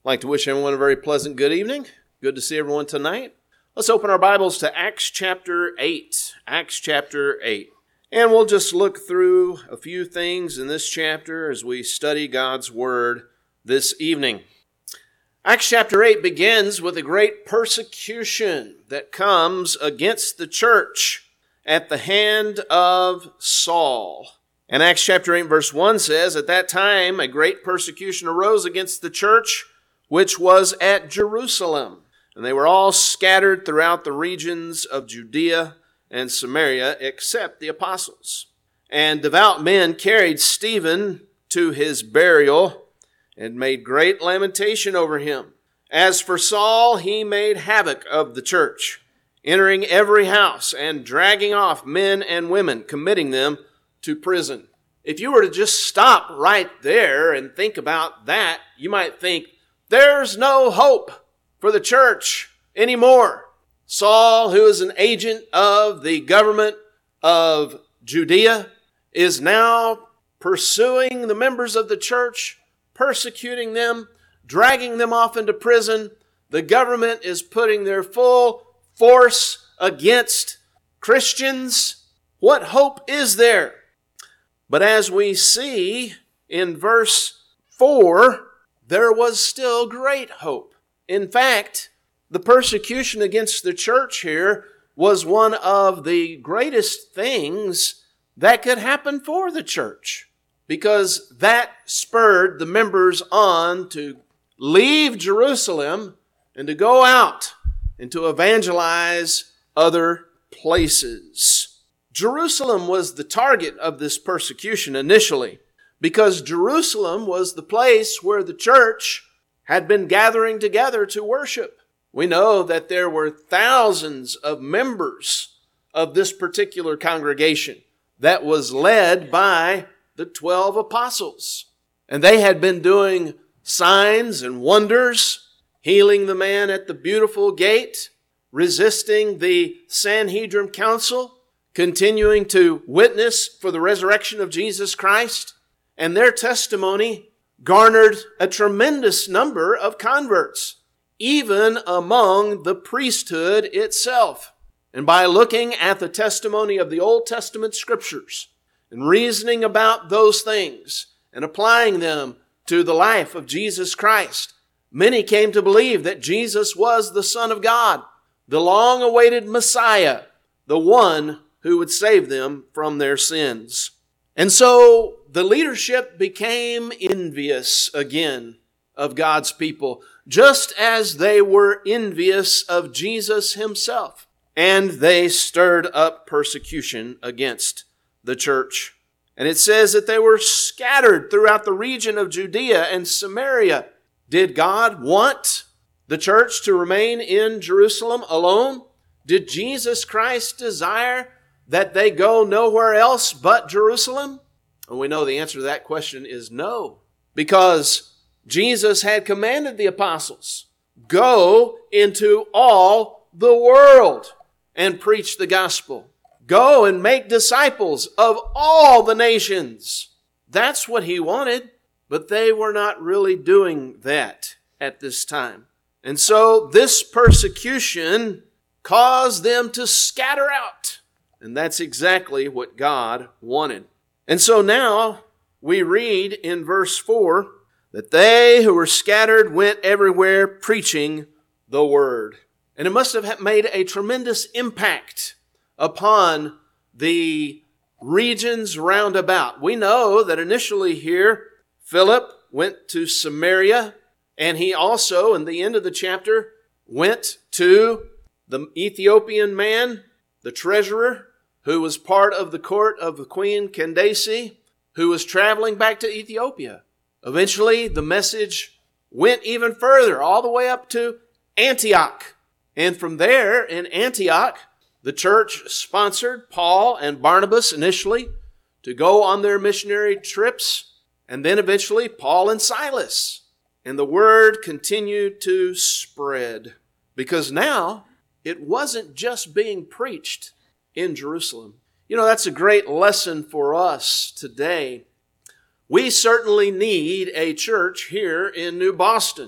I'd like to wish everyone a very pleasant good evening. Good to see everyone tonight. Let's open our Bibles to Acts chapter 8. Acts chapter 8. And we'll just look through a few things in this chapter as we study God's Word this evening. Acts chapter 8 begins with a great persecution that comes against the church at the hand of Saul. And Acts chapter 8 verse 1 says, "At that time a great persecution arose against the church which was at Jerusalem. And they were all scattered throughout the regions of Judea and Samaria, except the apostles. And devout men carried Stephen to his burial and made great lamentation over him. As for Saul, he made havoc of the church, entering every house and dragging off men and women, committing them to prison." If you were to just stop right there and think about that, you might think, there's no hope for the church anymore. Saul, who is an agent of the government of Judea, is now pursuing the members of the church, persecuting them, dragging them off into prison. The government is putting their full force against Christians. What hope is there? But as we see in verse 4, there was still great hope. In fact, the persecution against the church here was one of the greatest things that could happen for the church, because that spurred the members on to leave Jerusalem and to go out and to evangelize other places. Jerusalem was the target of this persecution initially, because Jerusalem was the place where the church had been gathering together to worship. We know that there were thousands of members of this particular congregation that was led by the 12 apostles. And they had been doing signs and wonders, healing the man at the Beautiful Gate, resisting the Sanhedrin Council, continuing to witness for the resurrection of Jesus Christ. And their testimony garnered a tremendous number of converts, even among the priesthood itself. And by looking at the testimony of the Old Testament scriptures and reasoning about those things and applying them to the life of Jesus Christ, many came to believe that Jesus was the Son of God, the long-awaited Messiah, the one who would save them from their sins. And so the leadership became envious again of God's people, just as they were envious of Jesus himself. And they stirred up persecution against the church. And it says that they were scattered throughout the region of Judea and Samaria. Did God want the church to remain in Jerusalem alone? Did Jesus Christ desire that they go nowhere else but Jerusalem? And we know the answer to that question is no, because Jesus had commanded the apostles, go into all the world and preach the gospel. Go and make disciples of all the nations. That's what he wanted, but they were not really doing that at this time. And so this persecution caused them to scatter out. And that's exactly what God wanted. And so now we read in verse 4 that they who were scattered went everywhere preaching the word. And it must have made a tremendous impact upon the regions round about. We know that initially here, Philip went to Samaria, and he also, in the end of the chapter, went to the Ethiopian man, the treasurer, who was part of the court of the Queen Candace, who was traveling back to Ethiopia. Eventually, the message went even further, all the way up to Antioch. And from there, in Antioch, the church sponsored Paul and Barnabas initially to go on their missionary trips, and then eventually Paul and Silas. And the word continued to spread, because now it wasn't just being preached in Jerusalem. You know, that's a great lesson for us today. We certainly need a church here in New Boston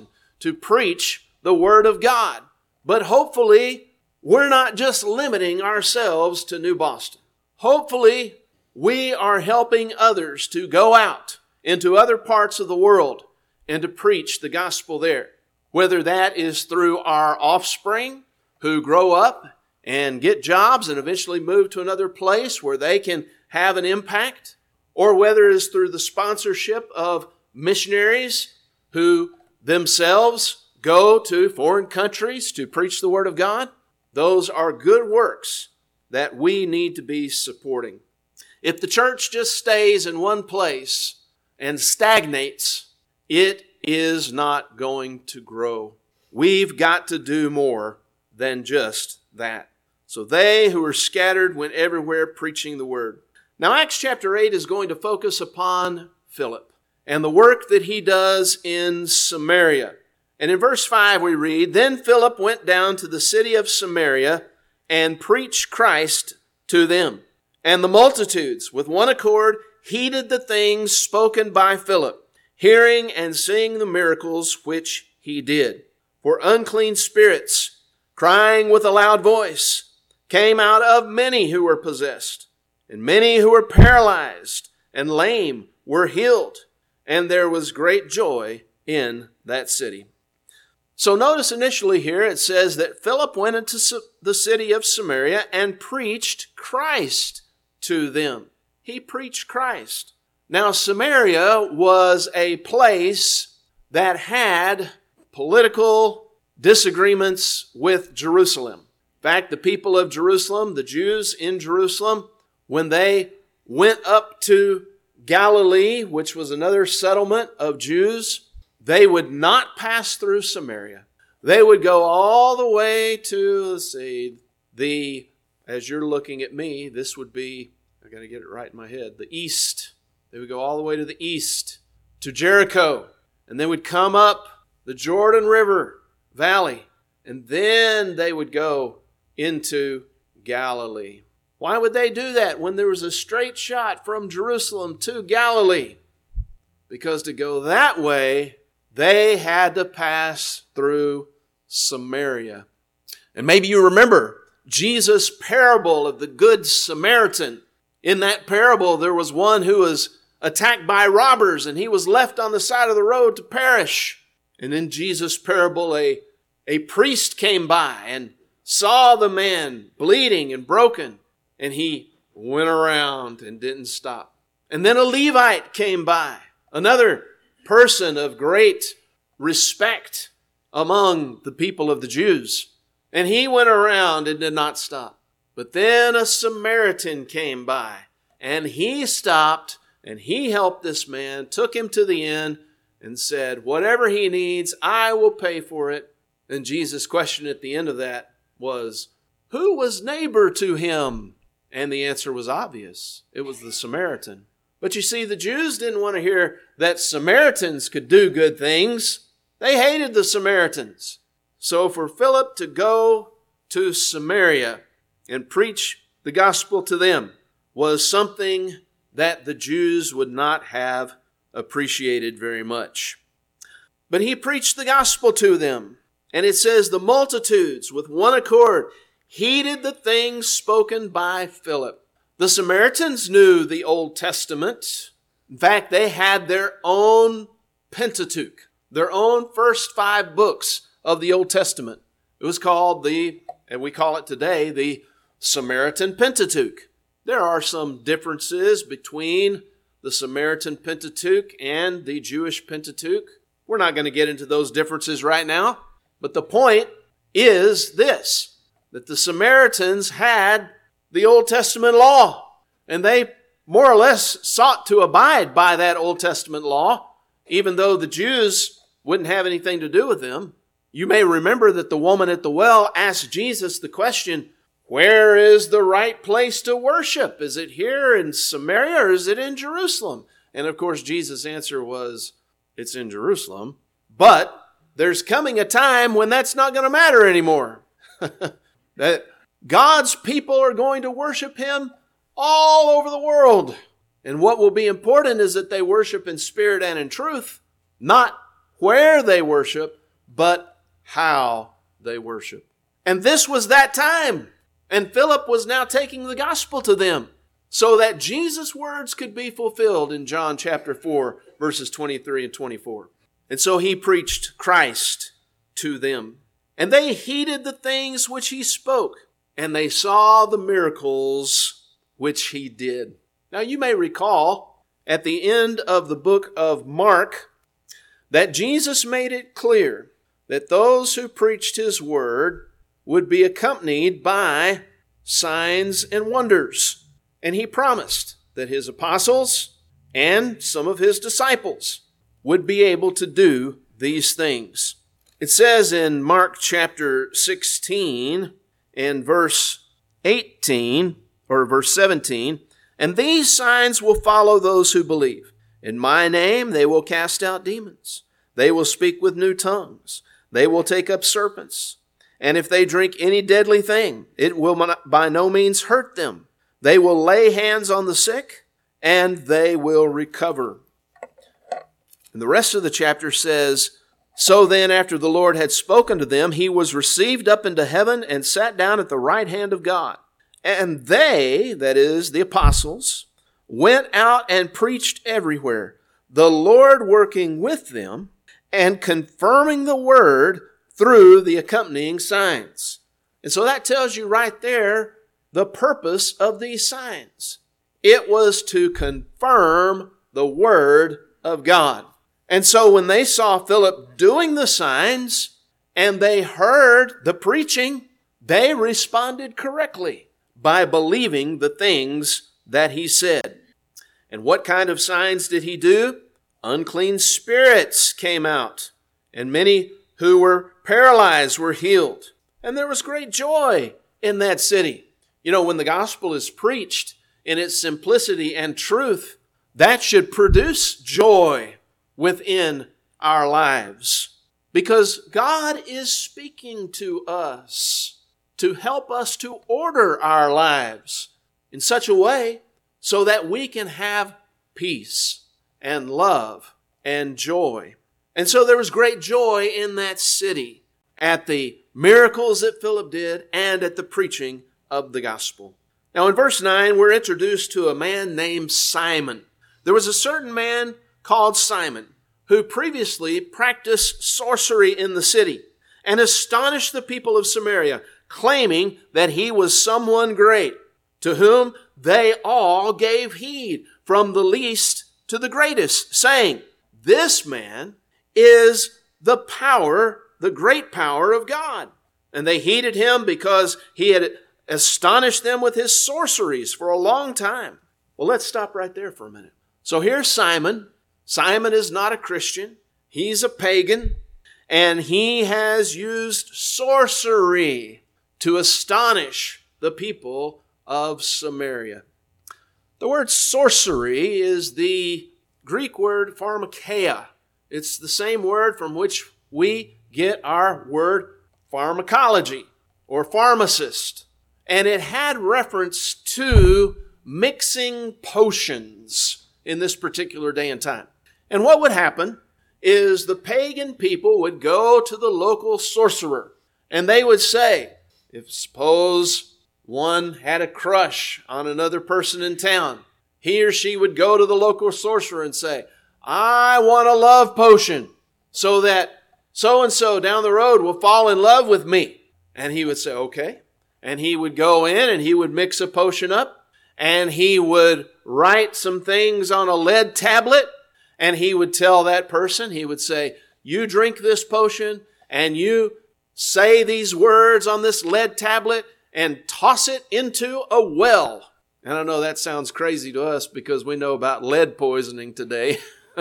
to preach the Word of God. But hopefully, we're not just limiting ourselves to New Boston. Hopefully, we are helping others to go out into other parts of the world and to preach the gospel there. Whether that is through our offspring who grow up and get jobs and eventually move to another place where they can have an impact, or whether it is through the sponsorship of missionaries who themselves go to foreign countries to preach the Word of God. Those are good works that we need to be supporting. If the church just stays in one place and stagnates, it is not going to grow. We've got to do more than just that. So they who are scattered went everywhere preaching the Word. Now Acts chapter 8 is going to focus upon Philip and the work that he does in Samaria. And in verse 5 we read, "Then Philip went down to the city of Samaria and preached Christ to them. And the multitudes with one accord heeded the things spoken by Philip, hearing and seeing the miracles which he did. For unclean spirits, crying with a loud voice, came out of many who were possessed. And many who were paralyzed and lame were healed. And there was great joy in that city." So notice initially here it says that Philip went into the city of Samaria and preached Christ to them. He preached Christ. Now Samaria was a place that had political disagreements with Jerusalem. In fact, the people of Jerusalem, the Jews in Jerusalem, when they went up to Galilee, which was another settlement of Jews, they would not pass through Samaria. They would go all the way to, as you're looking at me, this would be, I got to get it right in my head, the east. They would go all the way to the east, to Jericho. And they would come up the Jordan River Valley. And then they would go into Galilee. Why would they do that when there was a straight shot from Jerusalem to Galilee? Because to go that way, they had to pass through Samaria. And maybe you remember Jesus' parable of the Good Samaritan. In that parable, there was one who was attacked by robbers and he was left on the side of the road to perish. And in Jesus' parable, a priest came by and saw the man bleeding and broken, and he went around and didn't stop. And then a Levite came by, another person of great respect among the people of the Jews. And he went around and did not stop. But then a Samaritan came by, and he stopped, and he helped this man, took him to the inn, and said, "Whatever he needs, I will pay for it." And Jesus' question at the end of that was, "Who was neighbor to him?" And the answer was obvious. It was the Samaritan. But you see, the Jews didn't want to hear that Samaritans could do good things. They hated the Samaritans. So for Philip to go to Samaria and preach the gospel to them was something that the Jews would not have appreciated very much. But he preached the gospel to them. And it says the multitudes with one accord heeded the things spoken by Philip. The Samaritans knew the Old Testament. In fact, they had their own Pentateuch, their own first 5 books of the Old Testament. It was called and we call it today, the Samaritan Pentateuch. There are some differences between the Samaritan Pentateuch and the Jewish Pentateuch. We're not going to get into those differences right now. But the point is this, that the Samaritans had the Old Testament law, and they more or less sought to abide by that Old Testament law, even though the Jews wouldn't have anything to do with them. You may remember that the woman at the well asked Jesus the question, "Where is the right place to worship? Is it here in Samaria or is it in Jerusalem?" And of course, Jesus' answer was, "It's in Jerusalem, but there's coming a time when that's not going to matter anymore." That God's people are going to worship Him all over the world. And what will be important is that they worship in spirit and in truth, not where they worship, but how they worship. And this was that time. And Philip was now taking the gospel to them so that Jesus' words could be fulfilled in John chapter 4, verses 23 and 24. And so he preached Christ to them. And they heeded the things which he spoke, and they saw the miracles which he did. Now you may recall at the end of the book of Mark that Jesus made it clear that those who preached his word would be accompanied by signs and wonders. And he promised that his apostles and some of his disciples would be able to do these things. It says in Mark chapter 16 and verse 18, or verse 17, "And these signs will follow those who believe. In my name they will cast out demons. They will speak with new tongues. They will take up serpents. And if they drink any deadly thing, it will by no means hurt them. They will lay hands on the sick, and they will recover." And the rest of the chapter says, "So then, after the Lord had spoken to them, he was received up into heaven and sat down at the right hand of God. And they," that is, the apostles, "went out and preached everywhere, the Lord working with them and confirming the word through the accompanying signs." And so that tells you right there the purpose of these signs. It was to confirm the word of God. And so when they saw Philip doing the signs and they heard the preaching, they responded correctly by believing the things that he said. And what kind of signs did he do? Unclean spirits came out, and many who were paralyzed were healed. And there was great joy in that city. You know, when the gospel is preached in its simplicity and truth, that should produce joy within our lives. Because God is speaking to us to help us to order our lives in such a way so that we can have peace and love and joy. And so there was great joy in that city at the miracles that Philip did and at the preaching of the gospel. Now in verse 9, we're introduced to a man named Simon. There was a certain man called Simon who previously practiced sorcery in the city and astonished the people of Samaria, claiming that he was someone great, to whom they all gave heed, from the least to the greatest, saying, "This man is the power, the great power of God." And they heeded him because he had astonished them with his sorceries for a long time. Well, let's stop right there for a minute. So here's Simon. Simon is not a Christian. He's a pagan, and he has used sorcery to astonish the people of Samaria. The word sorcery is the Greek word pharmakeia. It's the same word from which we get our word pharmacology or pharmacist. And it had reference to mixing potions in this particular day and time. And what would happen is the pagan people would go to the local sorcerer and they would say, if suppose one had a crush on another person in town, he or she would go to the local sorcerer and say, "I want a love potion so that so-and-so down the road will fall in love with me." And he would say, "Okay." And he would go in and he would mix a potion up and he would write some things on a lead tablet and he would tell that person, he would say, "You drink this potion and you say these words on this lead tablet and toss it into a well." And I know that sounds crazy to us because we know about lead poisoning today.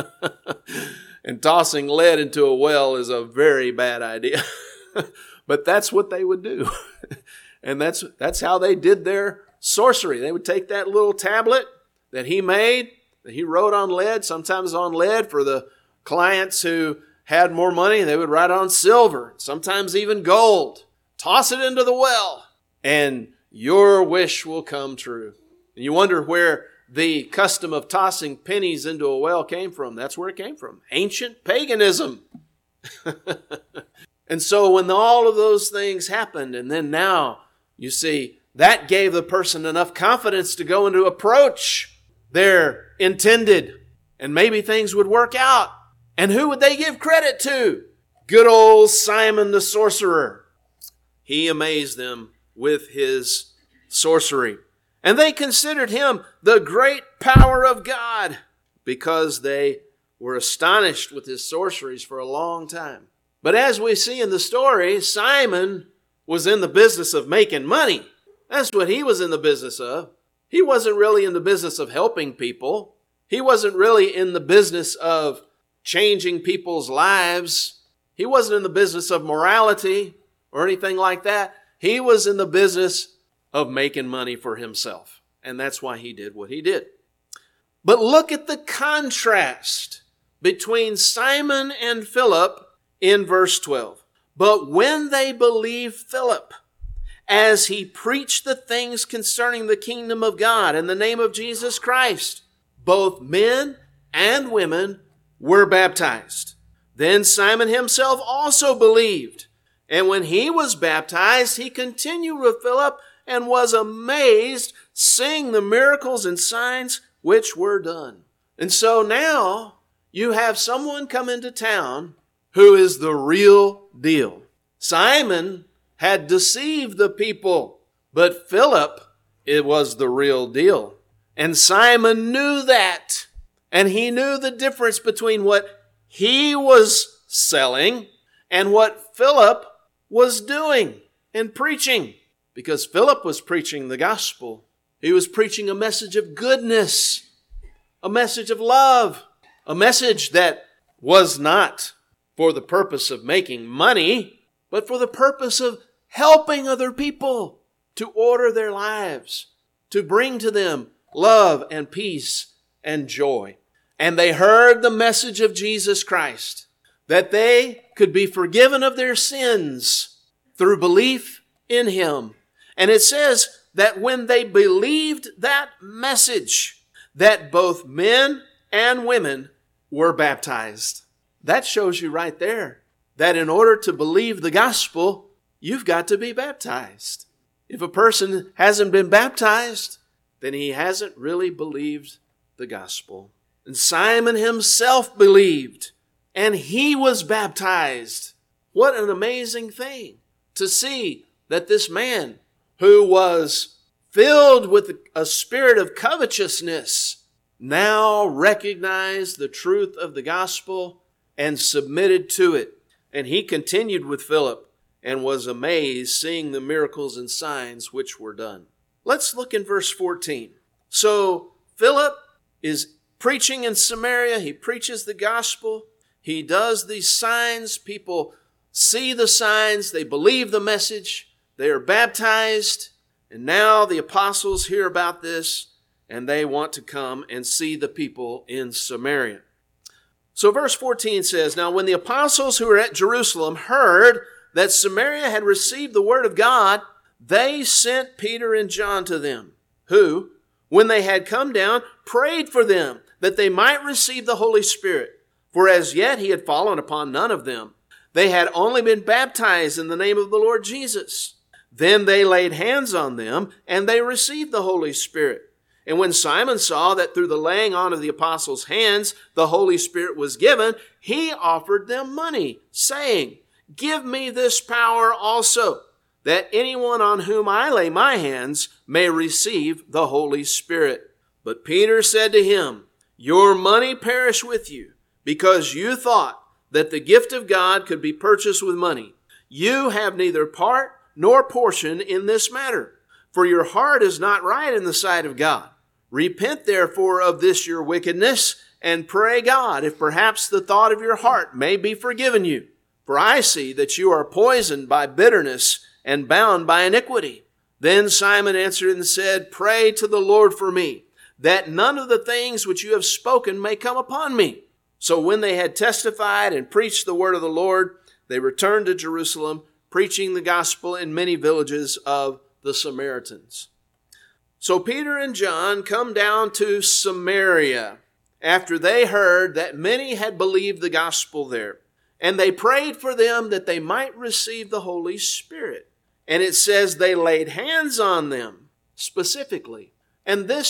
And tossing lead into a well is a very bad idea. But that's what they would do. And that's how they did their sorcery. They would take that little tablet that he made, that he wrote on lead, sometimes on lead for the clients who had more money. They would write on silver, sometimes even gold. Toss it into the well, and your wish will come true. And you wonder where the custom of tossing pennies into a well came from. That's where it came from. Ancient paganism. And so when all of those things happened, and then now, you see, that gave the person enough confidence to go and to approach their intended, and maybe things would work out. And who would they give credit to? Good old Simon the sorcerer. He amazed them with his sorcery. And they considered him the great power of God because they were astonished with his sorceries for a long time. But as we see in the story, Simon was in the business of making money. That's what he was in the business of. He wasn't really in the business of helping people. He wasn't really in the business of changing people's lives. He wasn't in the business of morality or anything like that. He was in the business of making money for himself. And that's why he did what he did. But look at the contrast between Simon and Philip in verse 12. But when they believed Philip, as he preached the things concerning the kingdom of God in the name of Jesus Christ, both men and women were baptized. Then Simon himself also believed. And when he was baptized, he continued with Philip and was amazed, seeing the miracles and signs which were done. And so now you have someone come into town who is the real deal. Simon had deceived the people, but Philip, it was the real deal. And Simon knew that. And he knew the difference between what he was selling and what Philip was doing and preaching. Because Philip was preaching the gospel. He was preaching a message of goodness, a message of love, a message that was not for the purpose of making money, but for the purpose of helping other people to order their lives, to bring to them love and peace and joy. And they heard the message of Jesus Christ, that they could be forgiven of their sins through belief in Him. And it says that when they believed that message, that both men and women were baptized. That shows you right there that in order to believe the gospel, you've got to be baptized. If a person hasn't been baptized, then he hasn't really believed the gospel. And Simon himself believed, and he was baptized. What an amazing thing to see that this man who was filled with a spirit of covetousness now recognized the truth of the gospel and submitted to it. And he continued with Philip and was amazed, seeing the miracles and signs which were done. Let's look in verse 14. So Philip is preaching in Samaria. He preaches the gospel. He does these signs. People see the signs. They believe the message. They are baptized. And now the apostles hear about this, and they want to come and see the people in Samaria. So verse 14 says, Now when the apostles who were at Jerusalem heard that Samaria had received the word of God, they sent Peter and John to them, who, when they had come down, prayed for them that they might receive the Holy Spirit. For as yet he had fallen upon none of them. They had only been baptized in the name of the Lord Jesus. Then they laid hands on them, and they received the Holy Spirit. And when Simon saw that through the laying on of the apostles' hands the Holy Spirit was given, he offered them money, saying, Give me this power also, that anyone on whom I lay my hands may receive the Holy Spirit. But Peter said to him, Your money perish with you, because you thought that the gift of God could be purchased with money. You have neither part nor portion in this matter, for your heart is not right in the sight of God. Repent therefore of this your wickedness, and pray God, if perhaps the thought of your heart may be forgiven you. For I see that you are poisoned by bitterness and bound by iniquity. Then Simon answered and said, Pray to the Lord for me, that none of the things which you have spoken may come upon me. So when they had testified and preached the word of the Lord, they returned to Jerusalem, preaching the gospel in many villages of the Samaritans. So Peter and John come down to Samaria after they heard that many had believed the gospel there. And they prayed for them that they might receive the Holy Spirit. And it says they laid hands on them specifically. And this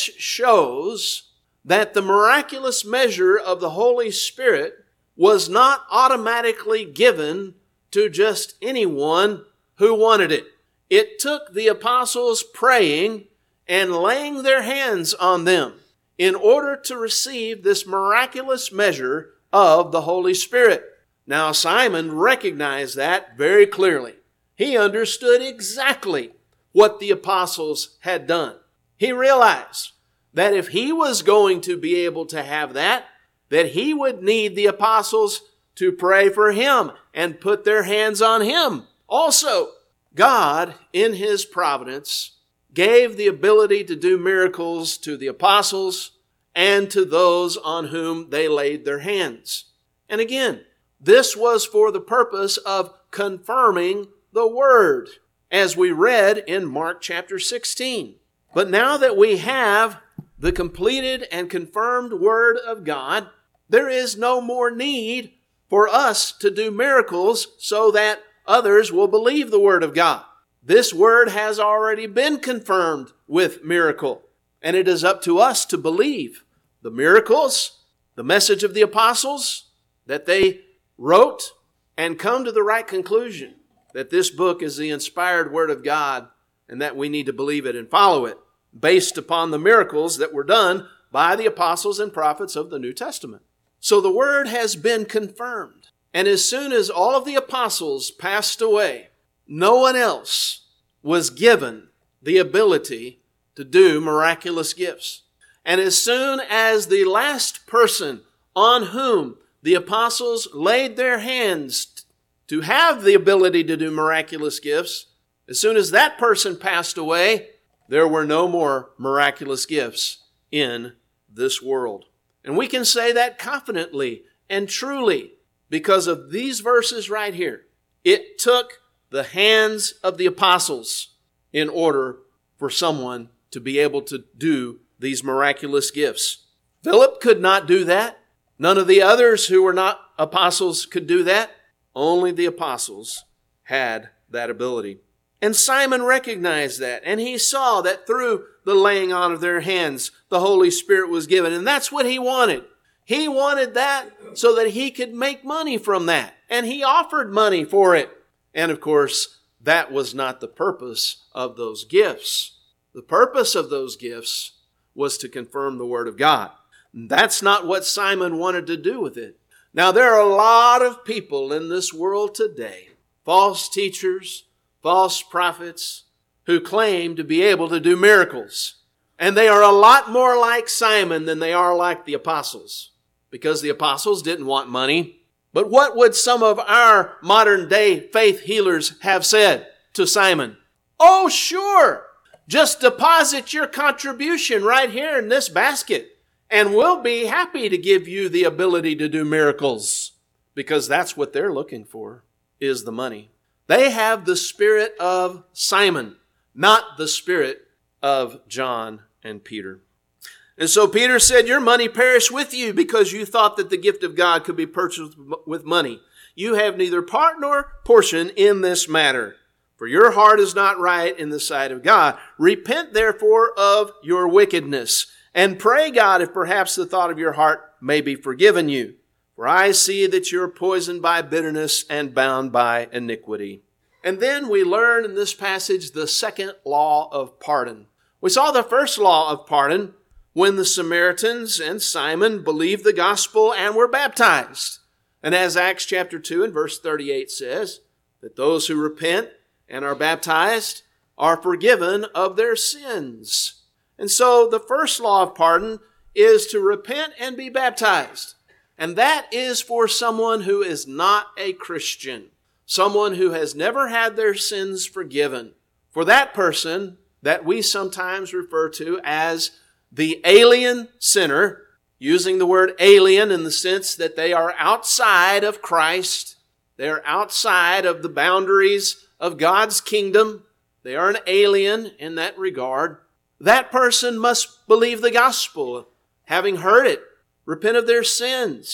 shows that the miraculous measure of the Holy Spirit was not automatically given to just anyone who wanted it. It took the apostles praying and laying their hands on them in order to receive this miraculous measure of the Holy Spirit. Now, Simon recognized that very clearly. He understood exactly what the apostles had done. He realized that if he was going to be able to have that he would need the apostles to pray for him and put their hands on him. Also, God, in His providence, gave the ability to do miracles to the apostles and to those on whom they laid their hands. And again, this was for the purpose of confirming the Word, as we read in Mark chapter 16. But now that we have the completed and confirmed Word of God, there is no more need for us to do miracles so that others will believe the Word of God. This Word has already been confirmed with miracle, and it is up to us to believe the miracles, the message of the apostles, that they wrote, and come to the right conclusion that this book is the inspired Word of God and that we need to believe it and follow it based upon the miracles that were done by the apostles and prophets of the New Testament. So the Word has been confirmed. And as soon as all of the apostles passed away, no one else was given the ability to do miraculous gifts. And as soon as the last person on whom the apostles laid their hands to have the ability to do miraculous gifts, as soon as that person passed away, there were no more miraculous gifts in this world. And we can say that confidently and truly because of these verses right here. It took the hands of the apostles in order for someone to be able to do these miraculous gifts. Philip could not do that. None of the others who were not apostles could do that. Only the apostles had that ability. And Simon recognized that, and he saw that through the laying on of their hands, the Holy Spirit was given. And that's what he wanted. He wanted that so that he could make money from that. And he offered money for it. And of course, that was not the purpose of those gifts. The purpose of those gifts was to confirm the Word of God. That's not what Simon wanted to do with it. Now, there are a lot of people in this world today, false teachers, false prophets, who claim to be able to do miracles. And they are a lot more like Simon than they are like the apostles, because the apostles didn't want money. But what would some of our modern day faith healers have said to Simon? Oh, sure, just deposit your contribution right here in this basket, and we'll be happy to give you the ability to do miracles, because that's what they're looking for, is the money. They have the spirit of Simon, not the spirit of John and Peter. And so Peter said, your money perish with you because you thought that the gift of God could be purchased with money. You have neither part nor portion in this matter, for your heart is not right in the sight of God. Repent therefore of your wickedness, and pray God if perhaps the thought of your heart may be forgiven you. For I see that you're poisoned by bitterness and bound by iniquity. And then we learn in this passage the second law of pardon. We saw the first law of pardon when the Samaritans and Simon believed the gospel and were baptized. And as Acts chapter 2 and verse 38 says, that those who repent and are baptized are forgiven of their sins. And so the first law of pardon is to repent and be baptized. And that is for someone who is not a Christian, someone who has never had their sins forgiven. For that person that we sometimes refer to as the alien sinner, using the word alien in the sense that they are outside of Christ, they are outside of the boundaries of God's kingdom, they are an alien in that regard. That person must believe the gospel, having heard it, repent of their sins,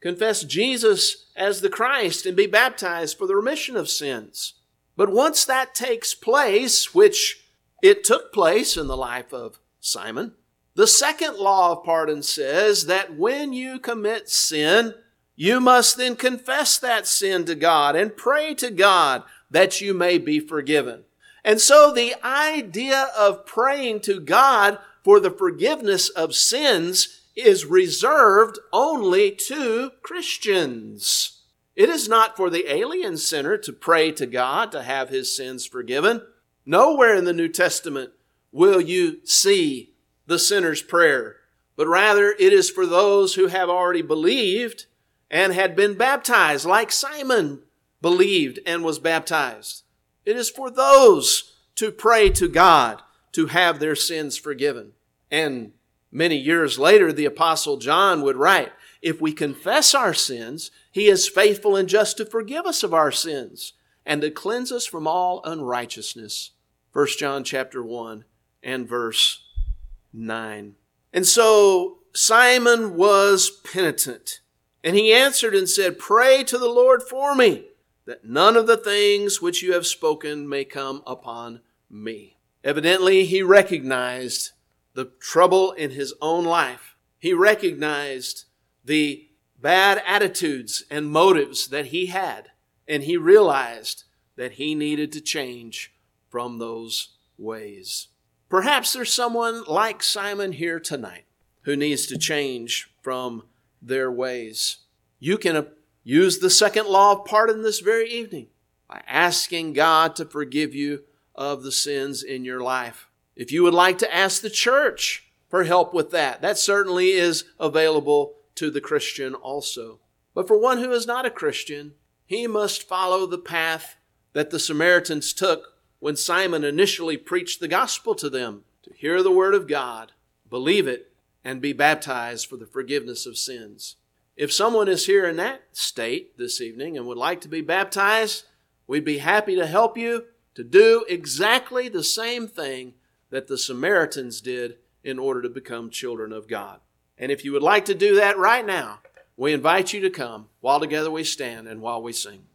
confess Jesus as the Christ and be baptized for the remission of sins. But once that takes place, which it took place in the life of Simon, the second law of pardon says that when you commit sin, you must then confess that sin to God and pray to God that you may be forgiven. And so the idea of praying to God for the forgiveness of sins is reserved only to Christians. It is not for the alien sinner to pray to God to have his sins forgiven. Nowhere in the New Testament will you see the sinner's prayer, but rather it is for those who have already believed and had been baptized, like Simon believed and was baptized. It is for those to pray to God to have their sins forgiven. And many years later, the Apostle John would write, if we confess our sins, He is faithful and just to forgive us of our sins and to cleanse us from all unrighteousness. 1 John chapter 1 and verse 9. And so Simon was penitent. And he answered and said, pray to the Lord for me, that none of the things which you have spoken may come upon me. Evidently, he recognized the trouble in his own life. He recognized the bad attitudes and motives that he had. And he realized that he needed to change from those ways. Perhaps there's someone like Simon here tonight who needs to change from their ways. You can use the second law of pardon this very evening by asking God to forgive you of the sins in your life. If you would like to ask the church for help with that, that certainly is available to the Christian also. But for one who is not a Christian, he must follow the path that the Samaritans took when Simon initially preached the gospel to them, to hear the word of God, believe it, and be baptized for the forgiveness of sins. If someone is here in that state this evening and would like to be baptized, we'd be happy to help you to do exactly the same thing that the Samaritans did in order to become children of God. And if you would like to do that right now, we invite you to come while together we stand and while we sing.